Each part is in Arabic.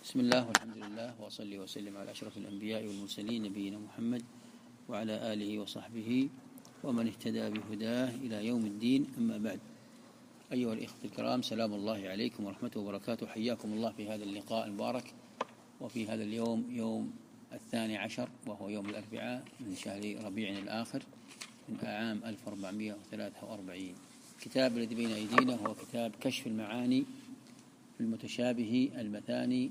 بسم الله والحمد لله وأصلي وسلم على أشرف الأنبياء والمرسلين نبينا محمد وعلى آله وصحبه ومن اهتدى بهداه إلى يوم الدين. أما بعد، أيها الإخوة الكرام، سلام الله عليكم ورحمته وبركاته. حياكم الله في هذا اللقاء المبارك وفي هذا اليوم، يوم 12 وهو يوم الأربعاء من شهر ربيع الآخر من عام 1443. الكتاب الذي بين أيدينا هو كتاب كشف المعاني في المتشابه المثاني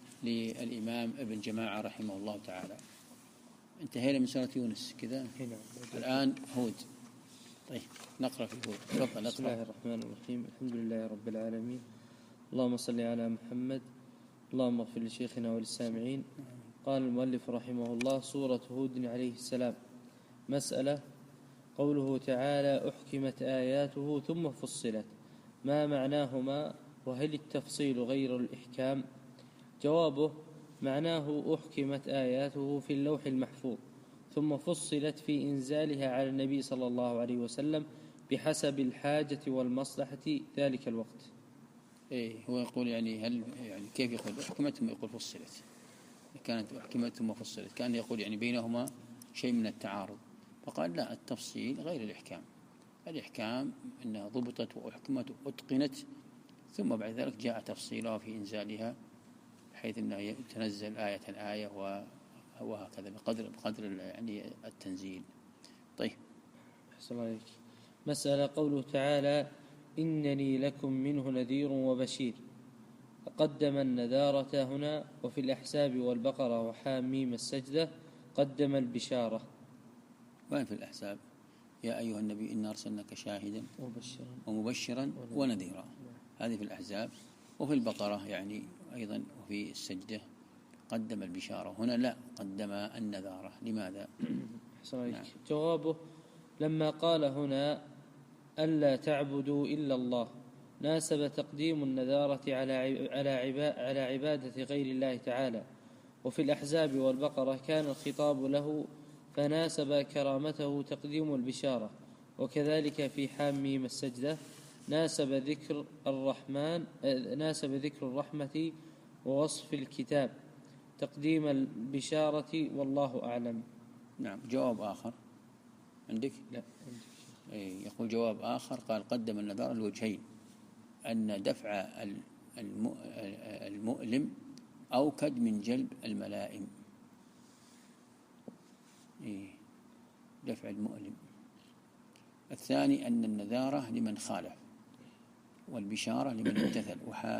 للإمام ابن جماعة رحمه الله تعالى. انتهينا من سورة يونس كذا، الآن هود. طيب نقرأ في هود. تفضل. بسم الله الرحمن الرحيم. الحمد لله رب العالمين، اللهم صل على محمد، اللهم اغفر لشيخنا وللسامعين. قال المؤلف رحمه الله: سورة هود عليه السلام. مسألة: قوله تعالى: أحكمت آياته ثم فصلت، ما معناهما؟ وهل التفصيل غير الإحكام؟ جوابه: معناه أحكمت آياته في اللوح المحفوظ ثم فصلت في إنزالها على النبي صلى الله عليه وسلم بحسب الحاجة والمصلحة ذلك الوقت. هو يقول هل كيف يقول أحكمت ثم يقول فصلت؟ كانت أحكمت ثم فصلت، كان يقول بينهما شيء من التعارض، فقال لا، التفصيل غير الإحكام. الإحكام أنها ضبطت وأحكمت وأتقنت، ثم بعد ذلك جاء تفصيلها في إنزالها بحيث أنه تنزل آية وهكذا بقدر التنزيل. طيب. أحسن عليك. مسألة: قوله تعالى: إنني لكم منه نذير وبشير. قدم النذارة هنا، وفي الأحزاب والبقرة وحاميم السجدة قدم البشارة. وين في الأحزاب؟ يا أيها النبي إنا أرسلناك شاهدا ومبشرا ونذيرا. هذه في الأحزاب. وفي البقرة أيضا، وفي السجدة قدم البشارة. هنا لا، قدم النذارة. لماذا؟ نعم. جوابه: لما قال هنا ألا تعبدوا إلا الله، ناسب تقديم النذارة على عبادة غير الله تعالى. وفي الأحزاب والبقرة كان الخطاب له، فناسب كرامته تقديم البشارة. وكذلك في حاميم السجدة ناسب ذكر الرحمة ووصف الكتاب تقديم البشارة، والله أعلم. نعم. جواب آخر عندك؟ لا. يقول جواب آخر، قال قدم النذار الوجهين، أن دفع المؤلم أوكد من جلب الملائم. دفع المؤلم. الثاني أن النذارة لمن خالف، والبشارة لمن امتثل،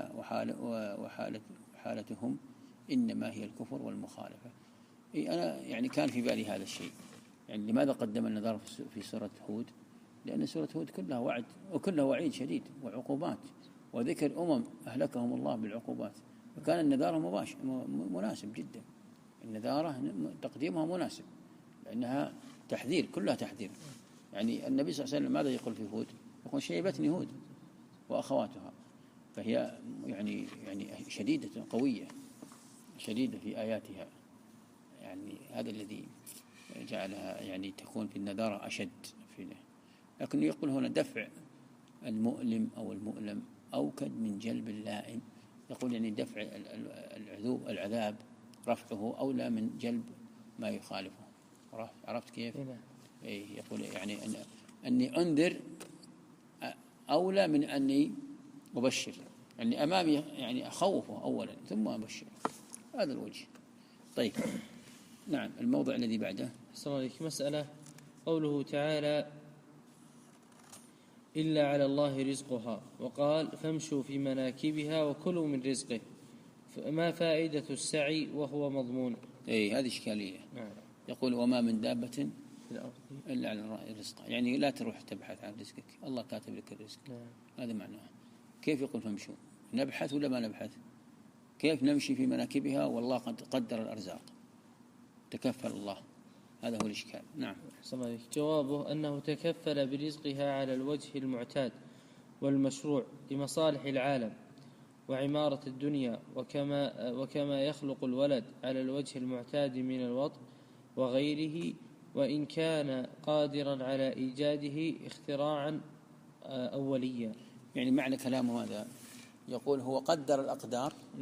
وحالتهم إنما هي الكفر والمخالفة. أنا كان في بالي هذا الشيء. لماذا قدم النذارة في سورة هود؟ لأن سورة هود كلها وعد وكلها وعيد شديد وعقوبات، وذكر أهلكهم الله بالعقوبات، فكان النذارة مناسب جدا. النذارة تقديمها مناسب لأنها تحذير، كلها تحذير. النبي صلى الله عليه وسلم ماذا يقول في هود؟ يقول شيبتني هود وأخواتها، فهي شديدة قوية، شديدة في آياتها. هذا الذي جعلها تكون في النذارة أشد فيه. لكن يقول هنا دفع المؤلم أو المؤلم أوكد من جلب اللائم. يقول دفع العذاب رفعه أولى من جلب ما يخالفه. عرفت كيف؟ يقول أني أنذر أولى من أني أبشر. أمامي أخوفه أولا ثم أبشر. هذا الوجه. طيب. نعم. الموضع الذي بعده. السلام عليكم. مسألة: قوله تعالى: إلا على الله رزقها، وقال: فامشوا في مناكبها وكلوا من رزقه، ما فائدة السعي وهو مضمون؟ هذه إشكالية. نعم. يقول: وما من دابة في الأرض إلا على الله رزقها، لا تروح تبحث عن رزقك، الله كاتب لك الرزق. نعم. هذا معناه. كيف يقول فامشوا؟ نبحث ولا ما نبحث؟ كيف نمشي في مناكبها والله قد قدر الأرزاق، تكفل الله؟ هذا هو الإشكال. نعم. جوابه: أنه تكفل برزقها على الوجه المعتاد والمشروع لمصالح العالم وعمارة الدنيا، وكما يخلق الولد على الوجه المعتاد من الوطء وغيره، وإن كان قادرا على إيجاده اختراعا أوليا. معنى كلامه ماذا؟ يقول هو قدر الأقدار. نعم.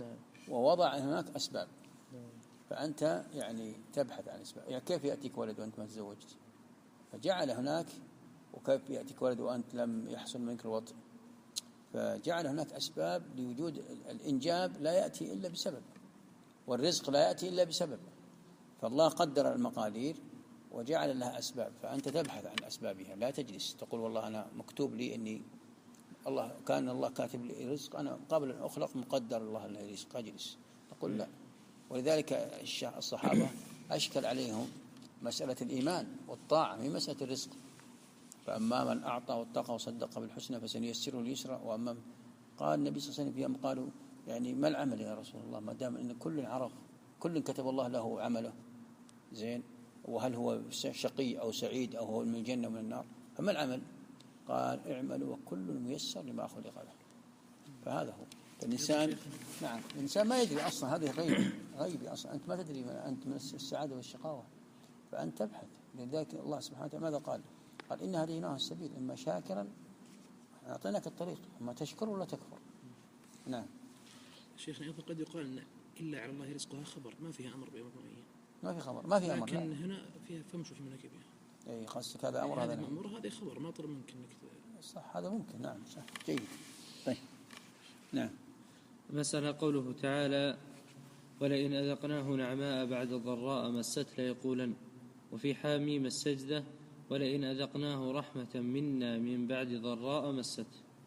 ووضع هناك أسباب، فأنت يعني تبحث عن أسباب. يعني كيف يأتيك ولد وأنت ما تزوجت؟ فجعل هناك، وكيف يأتيك ولد وأنت لم يحصل منك الوطء؟ فجعل هناك أسباب لوجود الإنجاب، لا يأتي إلا بسبب، والرزق لا يأتي إلا بسبب. فالله قدر المقادير وجعل لها أسباب، فأنت تبحث عن أسبابها، لا تجلس تقول والله أنا مكتوب لي أني الله كاتب لي رزق، أنا قبل أن أخلق مقدر الله لي رزق، أجلس. نقول لا. ولذلك الصحابة أشكل عليهم مسألة الإيمان والطاعة في مسألة الرزق. فأما من أعطى واتقى وصدق بالحسنى فسنيسره اليسرى، وأما قال النبي صلى الله عليه وسلم فيهم قالوا يعني ما العمل يا رسول الله، ما دام أن كل عرف، كل كتب الله له عمله زين، وهل هو شقي أو سعيد أو هو من الجنة ومن النار، فما العمل؟ قال اعملوا وكل ميسر لما خلق له. فهذا هو الإنسان. نعم، الإنسان ما يدري أصلا، هذه غيبي أصلا، أنت ما تدري أنت من السعادة والشقاوة، فأنت تبحث. لذلك الله سبحانه وتعالى ماذا قال؟ قال إن هديناه السبيل، إما شاكرا أعطيناك الطريق، إما تشكر ولا تكفر. نعم. شيخنا أيضا قد يقال أن إلا على الله رزقها خبر ما فيها أمر بأمر معين، ما في خبر، ما في أمر، لكن هنا فيها فمشوا في مناكبها. أي قصدك هذا أمر، هذا أمر، هذا خبر ما طلب منك إنك صح، هذا ممكن. نعم صح، جيد. طيب نعم. مسألة قوله تعالى ولئن أذقناه نعماء بعد ضراء مست ليقولن، وفي حاميم السجدة ولئن أذقناه رحمة منا من بعد ضراء مست.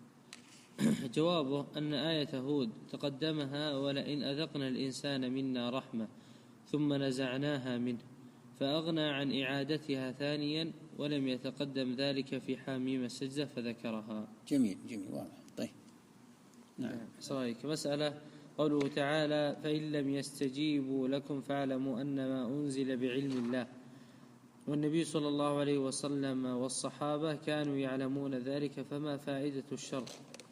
جوابه أن آية هود تقدمها ولئن أذقنا الإنسان منا رحمة ثم نزعناها منه، فأغنى عن إعادتها ثانيا، ولم يتقدم ذلك في حاميم السجدة فذكرها. جميل واضح. طيب نعم. صحيح. مسألة قوله تعالى فإن لم يستجيبوا لكم فاعلموا أنما أنزل بعلم الله، والنبي صلى الله عليه وسلم والصحابة كانوا يعلمون ذلك، فما فائدة الشر؟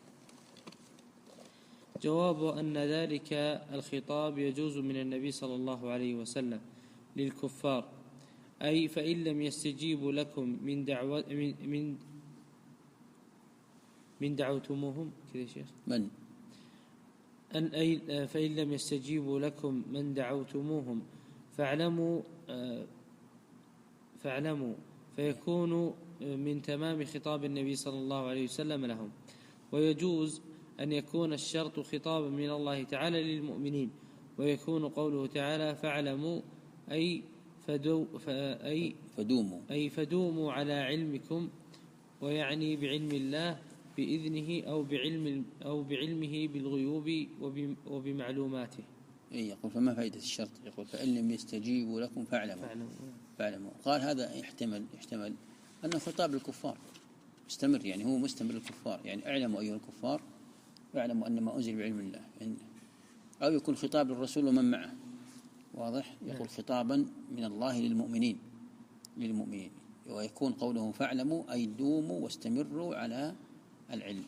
جوابه أن ذلك الخطاب يجوز من النبي صلى الله عليه وسلم للكفار، أي فإن لم يستجيبوا لكم من دعوتموهم كذا شيخ من أي فإن لم يستجيبوا لكم من دعوتموهم فاعلموا فيكون من تمام خطاب النبي صلى الله عليه وسلم لهم. ويجوز أن يكون الشرط خطابا من الله تعالى للمؤمنين، ويكون قوله تعالى فاعلموا أي فدوموا على علمكم، ويعني بعلم الله بإذنه أو بعلمه بالغيوب وبمعلوماته. يقول فما فائدة الشرط؟ يقول فإن لم يستجيبوا لكم فاعلموا. قال هذا يحتمل أنه خطاب للكفار مستمر، يعني هو مستمر للكفار، يعني اعلموا أيها الكفار واعلموا أن ما أنزل بعلم الله، أو يكون خطاب للرسول ومن معه. واضح؟ يقول خطابا من الله للمؤمنين، ويكون قوله فاعلموا أي دوموا واستمروا على العلم.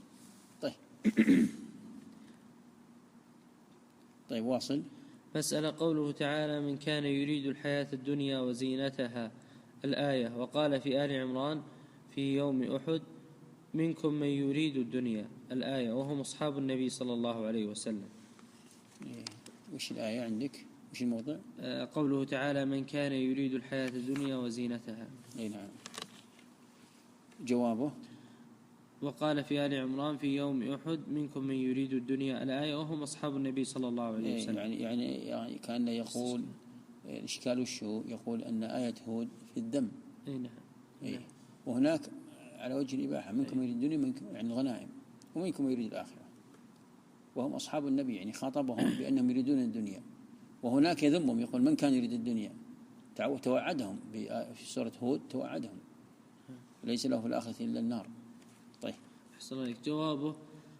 طيب واصل. مسألة قوله تعالى من كان يريد الحياة الدنيا وزينتها، الآية. وقال في آل عمران في يوم أحد منكم من يريد الدنيا، الآية، وهم أصحاب النبي صلى الله عليه وسلم. وش الآية عندك؟ وش الموضوع؟ قوله تعالى من كان يريد الحياة الدنيا وزينتها. نعم. جوابه وقال في آل عمران في يوم أحد منكم من يريد الدنيا، الآية، وهم أصحاب النبي صلى الله عليه وسلم. يعني كان يقول الإشكال وشو؟ يقول أن آية هود في الذم. نعم. وهناك على وجه الإباحة، منكم يريد الدنيا، منكم يعني الغنائم، ومنكم يريد الآخرة، وهم أصحاب النبي، يعني خاطبهم بأنهم يريدون الدنيا. وهناك يذمهم يقول من كان يريد الدنيا، توعدهم في سورة هود، توعدهم ليس له في الآخرة إلا النار. طيب أحسن عليك. جوابه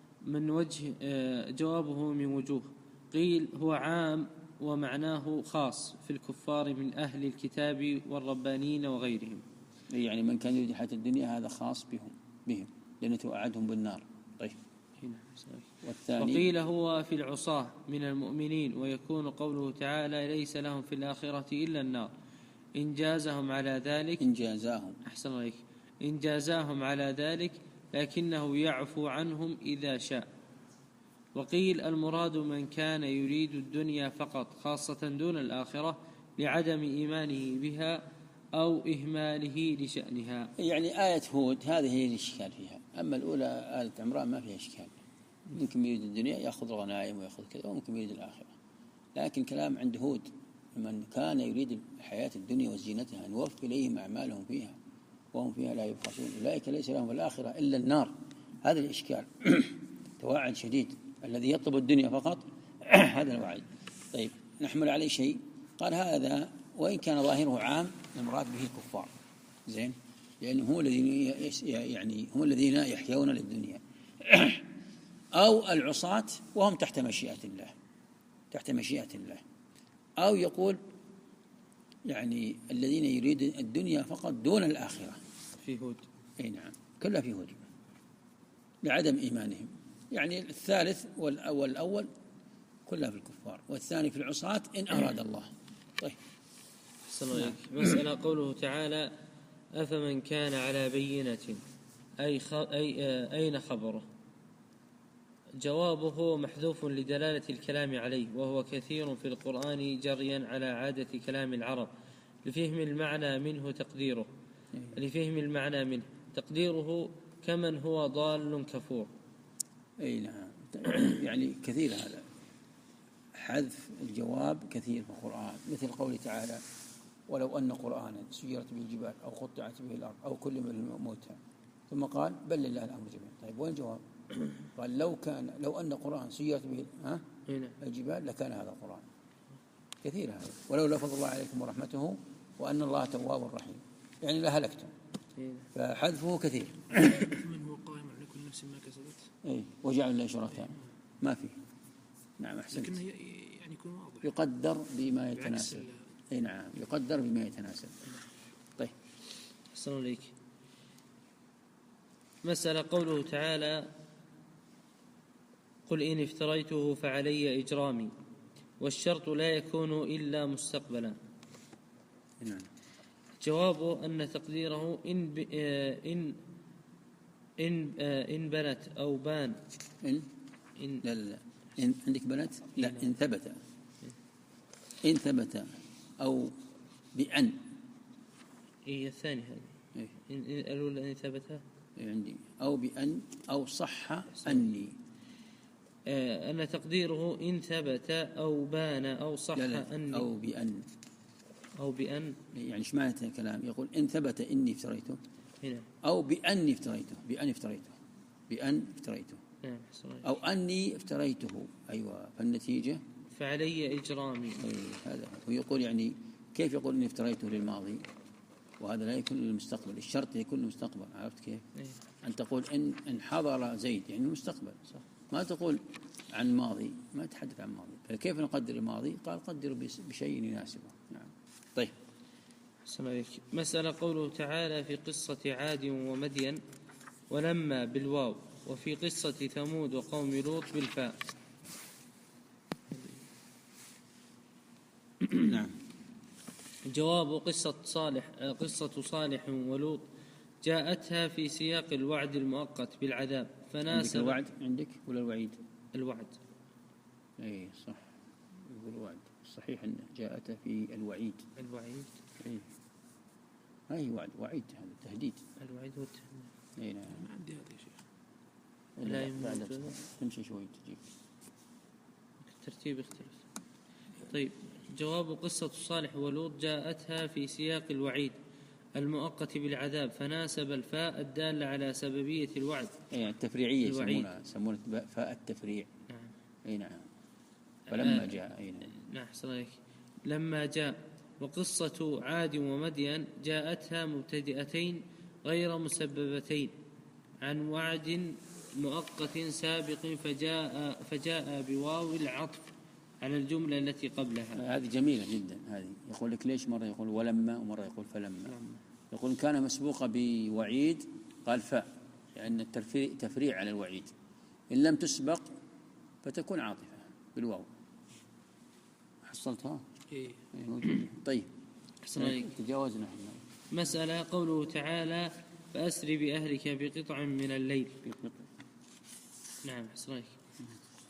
من وجوه. قيل هو عام ومعناه خاص في الكفار من أهل الكتاب والربانيين وغيرهم، يعني من كان يريد حياة الدنيا هذا خاص بهم لأنه توعدهم بالنار. طيب والثاني وقيل هو في العصاة من المؤمنين، ويكون قوله تعالى ليس لهم في الآخرة إلا النار إن جازاهم على ذلك، لكنه يعفو عنهم إذا شاء. وقيل المراد من كان يريد الدنيا فقط خاصة دون الآخرة لعدم إيمانه بها أو إهماله لشأنها. يعني آية هود هذه هي الإشكال فيها، أما الأولى آية عمران ما فيها إشكال، ممكن يريد الدنيا يأخذ الغنائم ويأخذ كذا، وممكن يريد الآخرة. لكن كلام عند هود من كان يريد الحياة الدنيا وزينتها نوفي إليهم أعمالهم فيها وهم فيها لا يبخسون أولئك ليس لهم في الآخرة إلا النار. هذا الإشكال توعد شديد، الذي يطلب الدنيا فقط هذا الوعيد. طيب نحمل عليه شيء، قال هذا وإن كان ظاهره عام المراد به الكفار، زين، لأنه هم الذين يعني هم الذين يحيون للدنيا أو العصاة وهم تحت مشيئة الله، تحت مشيئة الله. أو يقول يعني الذين يريدون الدنيا فقط دون الآخرة في هود. أي نعم، كلها في هود لعدم إيمانهم. يعني الثالث والأول كلها في الكفار، والثاني في العصاة إن أراد الله. طيب نعم. مسألة قوله تعالى أفمن كان على بينة أين خبره؟ جوابه محذوف لدلالة الكلام عليه، وهو كثير في القرآن جريا على عادة كلام العرب لفهم المعنى منه تقديره كمن هو ضال كفور. أي نعم، يعني كثير هذا حذف الجواب كثير في القرآن، مثل قوله تعالى ولو أن قرآنا سيرت به الجبال أو قطعت به الأرض أو كلم الموتى، ثم قال بل لله الأمر جميعا. طيب وين الجواب؟ قال لو أن قرآن سيرت به الجبال لكان هذا القرآن. كثير هذا ولو لفظ الله عليكم ورحمته وأن الله تواب رحيم، يعني لهلكتم. فحذفه كثير. من هو قائم على كل نفس ما كسبت. إيه وجعل الله شركاء ما فيه. نعم أحسنت. لكنه يعني يكون واضح. يقدر بما يتناسب. أي نعم يقدر بما يتناسب. طيب أحسن عليك. مسألة قوله تعالى قل إن افتريته فعلي إجرامي، والشرط لا يكون إلا مستقبلا. نعم. جوابه أن تقديره إن بنت أو بان. لا إن عندك بنت؟ لا إن ثبت أو بأن. إيه الثاني هذه. إيه؟ الأولى إن ثبت عندي أو بأن أو صح أني. أن تقديره إن ثبت أو بان أو صح أني. أو بأن يعني إيش معنى الكلام؟ يقول إن ثبت إني افتريته هنا. أو بأني افتريته بأن افتريته أو أني افتريته. أيوة، فالنتيجة فعلي إجرامي. هذا ويقول يعني كيف يقول إني افتريته للماضي وهذا لا يكون للمستقبل؟ الشرط يكون للمستقبل. عرفت كيف؟ أن تقول إن حضر زيد يعني المستقبل، صح؟ ما تقول عن ماضي، ما تحدث عن ماضي. فكيف نقدر الماضي؟ قال قدر بشيء يناسبه. نعم. طيب مسألة قوله تعالى في قصة عاد ومدين ولما بالواو، وفي قصة ثمود وقوم لوط بالفاء. نعم. جواب قصة صالح ولوط جاءتها في سياق الوعد المؤقت بالعذاب فناسب. الوعد عندك ولا الوعيد؟ الوعد. أي صح، يقول الوعد. صحيح أن جاءتها في الوعيد. أي ما هي وعيد، هذا تهديد. الوعيد هو التهديد. أي نعم. ما عندي هذا يا شيخ. لا تمشي شوي تجيك. الترتيب يختلف. طيب جواب قصة صالح ولوط جاءتها في سياق الوعيد المؤقت بالعذاب فناسب الفاء الدالة على سببية الوعد. يعني التفريعية يسمونها فاء التفريع. نعم. أي نعم. فلما جاء. أي نعم. نعم صحيح. لما جاء. وقصة عاد ومدين جاءتها مبتدئتين غير مسببتين عن وعد مؤقت سابق فجاء بواو العطف على الجملة التي قبلها. هذه جميلة جدا. هذه يقول لك ليش مرة يقول ولما ومرة يقول فلما. يقول إن كان مسبوقة بوعيد قال فاء، لأن التفريع على الوعيد. إن لم تسبق فتكون عاطفة بالواو. حصلتها؟ إيه موجودة. طيب تجاوزنا. مسألة قوله تعالى فأسر بأهلك بقطع من الليل. نعم حصلك.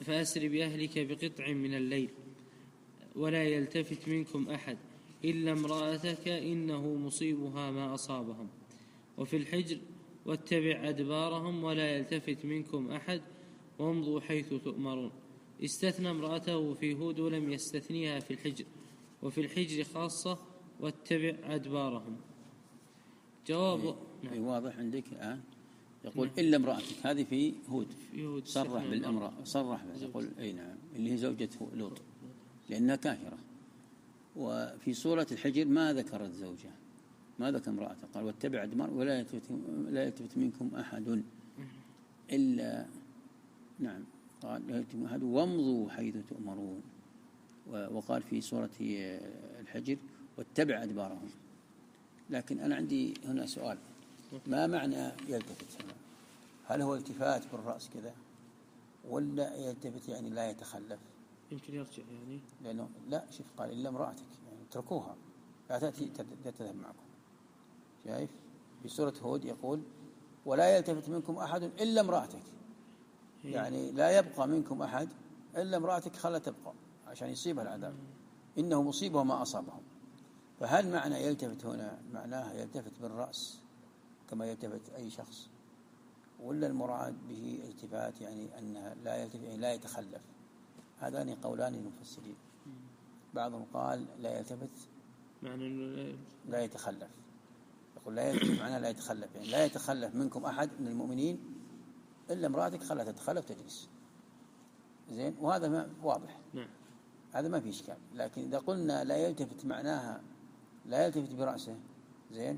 فأسر بأهلك بقطع من الليل ولا يلتفت منكم أحد إلا امرأتك إنه مصيبها ما أصابهم. وفي الحجر واتبع أدبارهم ولا يلتفت منكم أحد وامضوا حيث تؤمرون. استثنى امرأته في هود ولم يستثنيها في الحجر، وفي الحجر خاصة واتبع أدبارهم. جواب نعم. واضح عندك الآن يقول نعم. إلا امرأتك، هذه في هود صرح بالامرأة، صرح يقول أي نعم اللي هي زوجة لوط لأنها كافرة. وفي سورة الحجر ما ذكر الزوجة، ما ذكر امرأته، قال واتبع أدبار ولا يلتفت منكم أحد إلا نعم قال لا يلتفت أحد وامضوا حيث تؤمرون. وقال في سورة الحجر واتبع أدبارهم. لكن أنا عندي هنا سؤال، ما معنى يلتفت هنا؟ هل هو التفات بالرأس كذا ولا يلتفت يعني لا يتخلف؟ يمكن يرجع يعني لأنه لا شوف قال إلا امرأتك يعني اتركوها لا تأتي تذهب معكم. شايف في سورة هود يقول ولا يلتفت منكم أحد إلا امرأتك، يعني لا يبقى منكم أحد إلا امرأتك خلت تبقى عشان يصيبها العذاب، إنه مصيبه ما أصابهم. فهل معنى يلتفت هنا معناها يلتفت بالرأس كما يلتفت أي شخص، ولا المراد به التفات يعني أنها لا يلتفت يعني لا يتخلف؟ هذان قولان للمفسرين. بعضهم قال لا يلتفت معنى لا يتخلف، يقول لا يلتفت معناه لا يتخلف، يعني لا يتخلف منكم أحد من المؤمنين إلا امرأتك خلها تتخلف تجلس. زين، وهذا ما واضح نعم. هذا ما في إشكال. لكن إذا قلنا لا يلتفت معناها لا يلتفت برأسه، زين،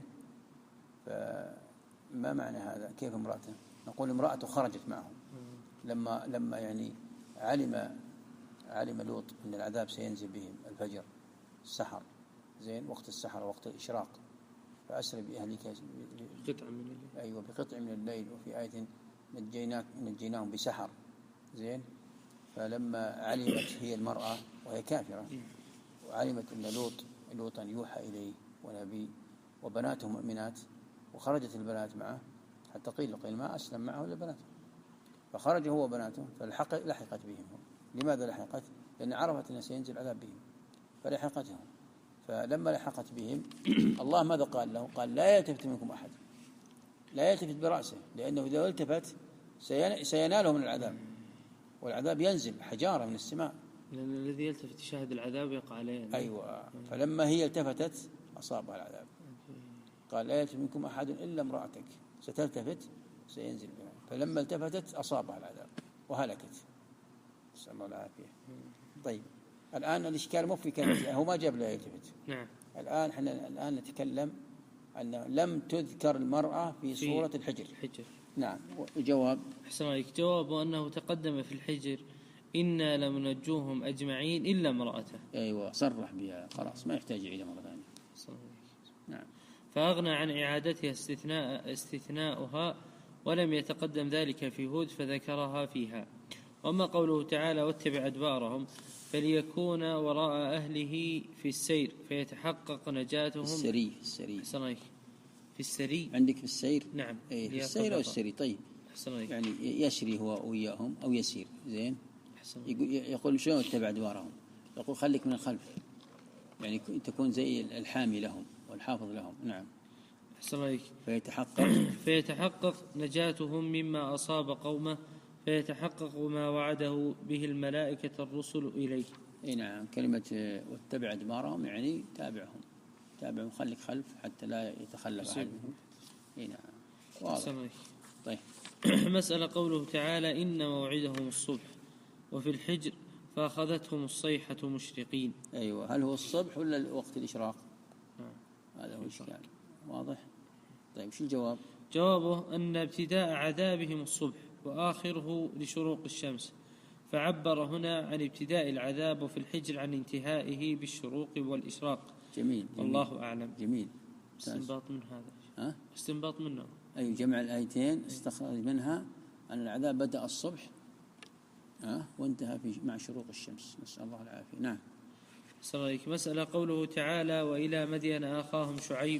فما معنى هذا؟ كيف امرأته؟ نقول امرأته خرجت معهم لما يعني علم لوط أن العذاب سينزل بهم الفجر السحر، زين، وقت السحر وقت الإشراق، فأسر بأهلك قطع من الليل. أيوة بقطع من الليل. وفي آية نجيناهم بسحر، زين. فلما علمت هي المرأة وهي كافرة وعلمت أن لوطا يوحى إليه ونبي وبناته مؤمنات، وخرجت البنات معه حتى قيل ما أسلم معه إلا بناته، فخرج هو وبناته فلحقت بهم. لماذا لحقت؟ لأن عرفت أن سينزل عذاب بهم فلحقتهم. فلما لحقت بهم الله ماذا قال له؟ قال لا يلتفت منكم أحد، لا يلتفت برأسه، لأنه إذا التفت سيناله من العذاب، والعذاب ينزل حجارة من السماء، لأن الذي يلتفت يشاهد العذاب يقع عليه. أيوة. فلما هي التفتت أصابها العذاب. قال لا يلتفت منكم أحد إلا امرأتك ستلتفت سينزل بها. فلما التفتت أصابها العذاب وهلكت، نسأل الله العافية. طيب الآن الإشكال مو في كلمة هو ما جاب لا يلتفت. نعم. الآن نتكلم أن لم تذكر المرأة في سورة الحجر. نعم. وجواب أحسن عليك. جواب أنه تقدم في الحجر إنا لمنجوهم أجمعين إلا امرأته. أيوة صرح بها خلاص ما يحتاج إلى مرة ثانية. نعم. فأغنى عن إعادتها استثناؤها ولم يتقدم ذلك في هود فذكرها فيها. وأما قوله تعالى واتبع أدبارهم فليكون وراء أهله في السير فيتحقق نجاتهم. السري في السري عندك في السير. نعم. في السير أو السري. طيب يعني يسري هو وياهم أو يسير. زين. يقول شلون اتبع أدبارهم؟ يقول خليك من الخلف، يعني تكون زي الحامي لهم والحافظ لهم. نعم. أحسن عليك. فيتحقق نجاتهم مما أصاب قومه، فيتحقق ما وعده به الملائكة الرسل إليه. نعم. كلمة واتبع أدبارهم يعني تابعهم خليك خلف حتى لا يتخلف أحد منهم. نعم. واضح. طيب. مسألة قوله تعالى إن موعدهم الصبح، وفي الحجر فأخذتهم الصيحة مشرقين. أيوة. هل هو الصبح ولا وقت الإشراق؟ هذا هو الإشكال. واضح. طيب شو الجواب؟ جوابه أن ابتداء عذابهم الصبح وآخره لشروق الشمس، فعبر هنا عن ابتداء العذاب، وفي الحجر عن انتهائه بالشروق والإشراق. جميل. والله أعلم. جميل. استنباط من هذا. استنباط منه. أي جمع الآيتين استخرج منها أن العذاب بدأ الصبح وانتهى مع شروق الشمس، نسأل الله العافية. نعم. مسألة قوله تعالى وإلى مدين أخاهم شعيب.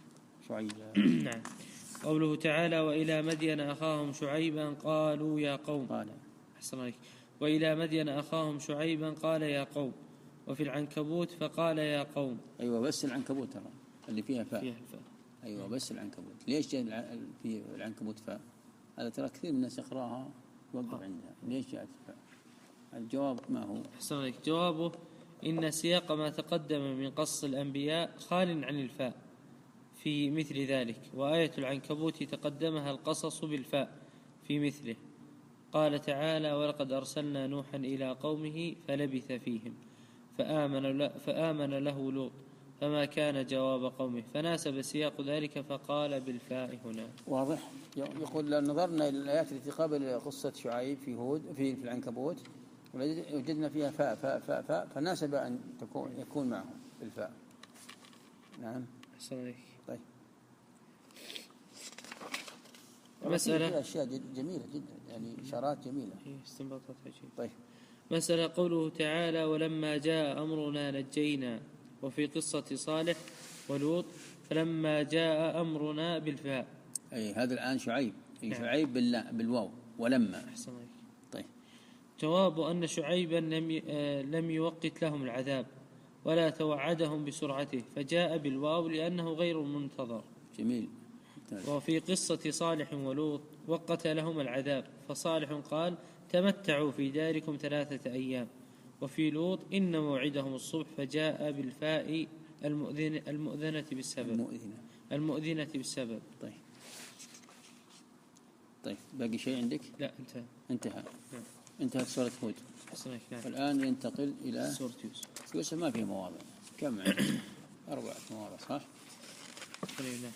نعم. قوله تعالى وإلى مدين أخاهم شعيبا قالوا يا قوم. وإلى مدين أخاهم شعيبا قال يا قوم. وفي العنكبوت فقال يا قوم. أيوة بس العنكبوت ترى اللي فيها فاء. فيها الفاء. أيوة بس العنكبوت. ليش جاء في العنكبوت فاء؟ هذا ترى كثير من الناس يقرأها يوقف عندها. ليش جاءت فاء؟ الجواب ما هو؟ أحسن عليك. جوابه إن سياق ما تقدم من قصص الأنبياء خال عن الفاء في مثل ذلك، وآية العنكبوت تقدمها القصص بالفاء في مثله. قال تعالى ولقد أرسلنا نوحا إلى قومه فلبث فيهم فآمن له لوط فما كان جواب قومه، فناسب سياق ذلك فقال بالفاء هنا. واضح. يقول لو نظرنا إلى الآيات التي قبل قصة شعيب في هود في العنكبوت وجدنا فيها فاء فاء فاء فاء فناسب أن يكون معه بالفاء. نعم. أحسن عليك. طيب. مسألة أشياء جميلة جدا، يعني إشارات جميلة، استنباطات عجيبة. طيب. مسألة قوله تعالى ولما جاء أمرنا نجينا، وفي قصة صالح ولوط فلما جاء أمرنا بالفاء. أي هذا الآن شعيب. نعم. شعيب بالواو ولما. أحسن عليك. طيب. جواب أن شعيبا لم يوقت لهم العذاب ولا توعدهم بسرعته فجاء بالواو لأنه غير منتظر. جميل. وفي قصة صالح ولوط وقت لهم العذاب فصالح قال تمتعوا في داركم 3 أيام، وفي لوط إن موعدهم الصبح فجاء بالفاء المؤذنة بالسبب. طيب باقي شيء عندك؟ لا انتهى. نعم. انتهت سورة هود. نعم. الآن ينتقل إلى سورة يوسف. ما فيه مواضع. كم عندك؟ 4 مواضع صح؟ نعم.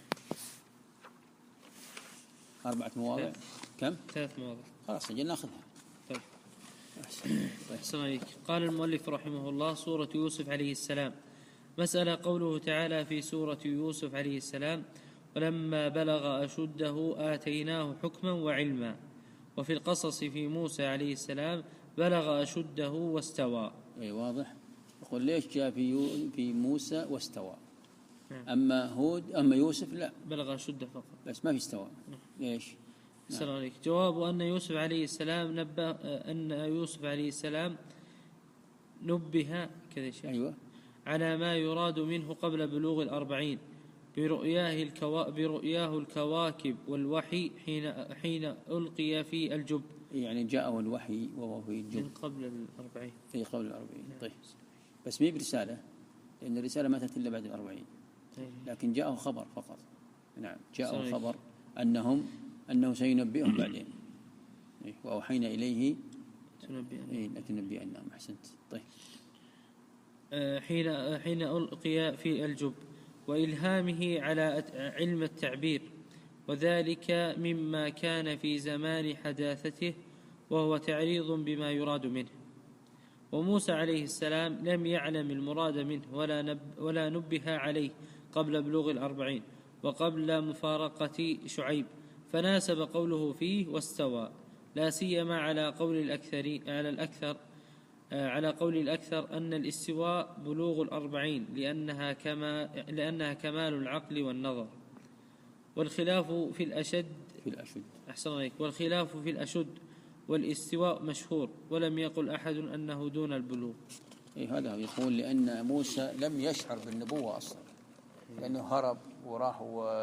4 مواضع. لا. كم؟ 3 مواضع. خلاص أجل ناخذها. طيب. أحسن عليك. قال المؤلف رحمه الله سورة يوسف عليه السلام. مسألة قوله تعالى في سورة يوسف عليه السلام ولما بلغ أشده آتيناه حكما وعلما. وفي القصص في موسى عليه السلام بلغ أشده واستوى. أي واضح. يقول ليش جاء في موسى واستوى. أما يوسف لا بلغ أشده فقط بس ما في استوى. ليش؟ السلام عليك. جواب أن يوسف عليه السلام نبه كذا شيء. أيوة. على ما يراد منه قبل بلوغ 40 برؤياه الكواكب والوحي حين ألقي في الجب. يعني جاءه الوحي وهو في الجب من قبل 40. في قبل 40. طيب. بس مي برسالة، لأن الرسالة ما تأتي إلا بعد 40. لكن جاءه خبر فقط. نعم جاءه خبر أنه سينبئهم بعدين. وأوحينا إليه لتنبئنهم. أحسنت. طيب. حين ألقي في الجب وإلهامه على علم التعبير، وذلك مما كان في زمان حداثته وهو تعريض بما يراد منه. وموسى عليه السلام لم يعلم المراد منه ولا نبه عليه قبل بلوغ 40 وقبل مفارقة شعيب، فناسب قوله فيه واستوى، لا سيما على قول الأكثر أن الاستواء بلوغ 40 لأنها كمال العقل والنظر. والخلاف في الأشد. أحسن عليك. والخلاف في الأشد والاستواء مشهور، ولم يقل أحد أنه دون البلوغ. هذا يقول لأن موسى لم يشعر بالنبوة أصلا، لأنه هرب وراح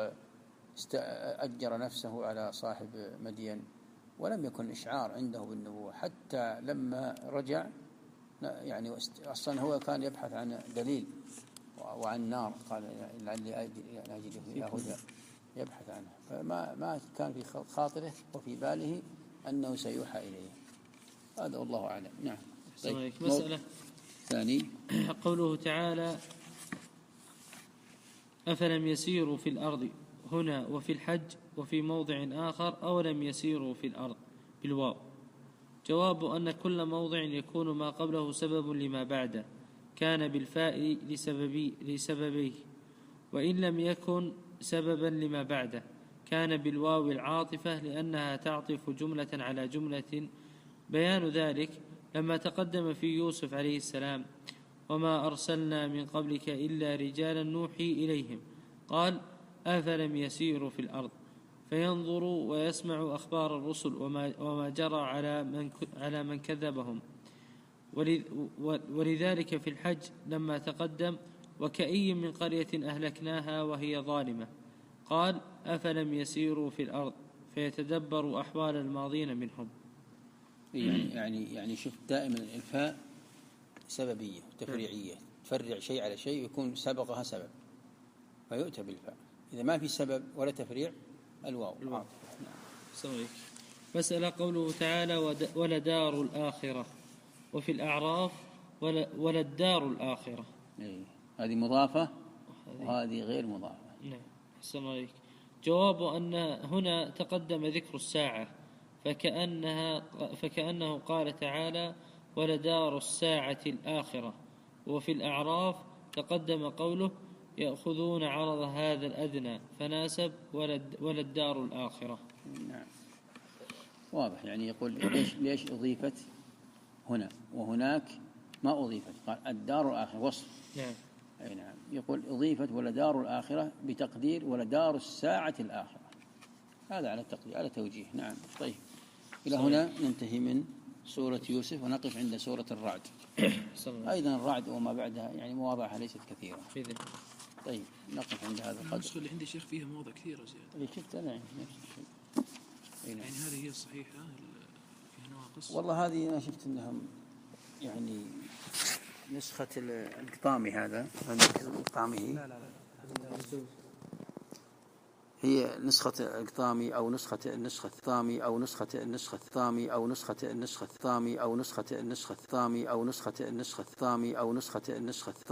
وأجر نفسه على صاحب مدين، ولم يكن إشعار عنده بالنبوة حتى لما رجع. يعني أصلا هو كان يبحث عن دليل وعن نار، قال لعلي أجد فيها هدى، يبحث عنها، فما كان في خاطره وفي باله أنه سيوحى إليه. هذا والله أعلم. نعم. طيب. مسألة ثاني قوله تعالى أفلم يسيروا في الأرض هنا وفي الحج وفي موضع آخر أولم يسيروا في الأرض بالواو. جواب أن كل موضع يكون ما قبله سبب لما بعده كان بالفاء لسببيه، وإن لم يكن سببا لما بعده كان بالواو العاطفة لأنها تعطف جملة على جملة. بيان ذلك لما تقدم في يوسف عليه السلام وما أرسلنا من قبلك إلا رجالا نوحي إليهم، قال أفلم يسيروا في الأرض فينظر ويسمع أخبار الرسل وما جرى على من كذبهم. ولذلك في الحج لما تقدم: وكأي من قرية أهلكناها وهي ظالمة، قال: أفلم يسيروا في الأرض فيتدبروا أحوال الماضين منهم. يعني شوف دائما الفاء سببية تفريعية، تفرع شيء على شيء ويكون سبقها سبب فيؤتى بالفاء. إذا ما في سبب ولا تفريع الواو. نعم. مسألة قوله تعالى: ولدار الآخرة، وفي الأعراف وللدار الآخرة. هذه مضافة وهذه غير مضافة. نعم. أحسن عليك. جواب أن هنا تقدم ذكر الساعة فكأنه قال تعالى: ولدار الساعة الآخرة. وفي الأعراف تقدم قوله: يأخذون عرض هذا الأدنى، فناسب وللدار الآخرة. نعم واضح. يعني يقول ليش أضيفت هنا وهناك ما أضيفت؟ قال الدار الآخرة وصف. نعم. أي نعم. يقول أضيفت ولدار الآخرة بتقدير ولدار الساعة الآخرة. هذا على التقدير على توجيه. نعم. طيب إلى هنا ننتهي من سورة يوسف ونقف عند سورة الرعد. أيضا الرعد وما بعدها يعني مواضعها ليست كثيرة. طيب نقف عند هذا القدر. النسخة اللي عندي شيخ فيها مواضع كثيرة زيادة. شفت أنا نفس الشيء. يعني هذه هي الصحيحة فيها نواقص. والله هذه أنا شفت أنهم يعني نسخة القطامي هذا القطامي هي نسخة القطامي أو نسخة النسخة الثامي أو نسخة النسخة الثامي أو نسخة النسخة الثامي أو نسخة النسخة الثامي أو نسخة النسخة الثامي أو نسخة النسخة